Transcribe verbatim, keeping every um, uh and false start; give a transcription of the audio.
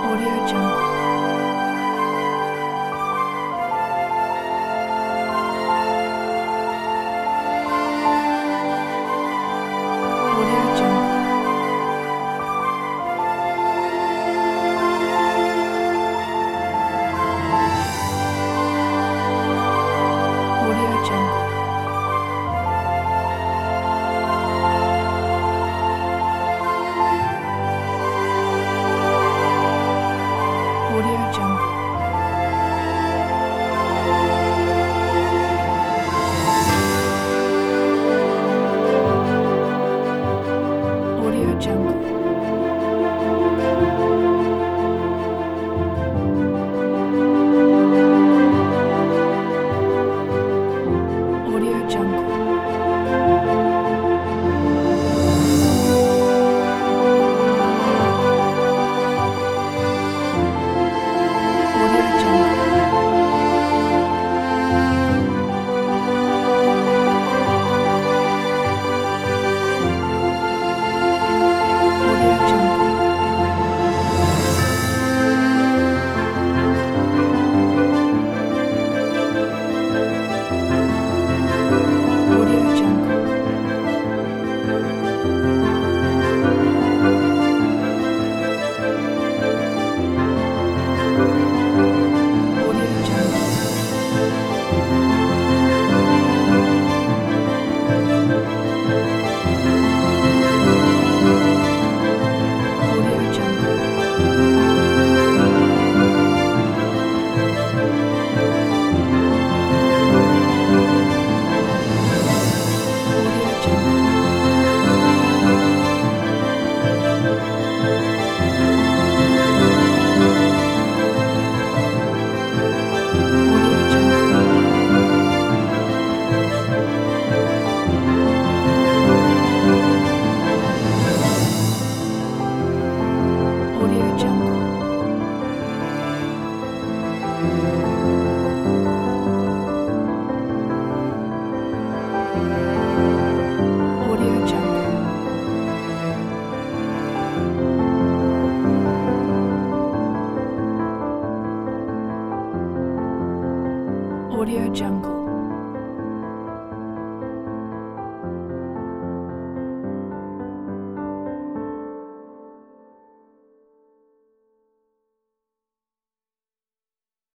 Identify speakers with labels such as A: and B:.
A: Audio Jungle. Audio Jungle. Audio Jungle. Audio Jungle. Audio Jungle. Audio Jungle. Audio Jungle. Audio Jungle. Audio Jungle. Audio Jungle. Audio Jungle. Audio Jungle. Audio Jungle. Audio Jungle. Audio Jungle. Audio Jungle.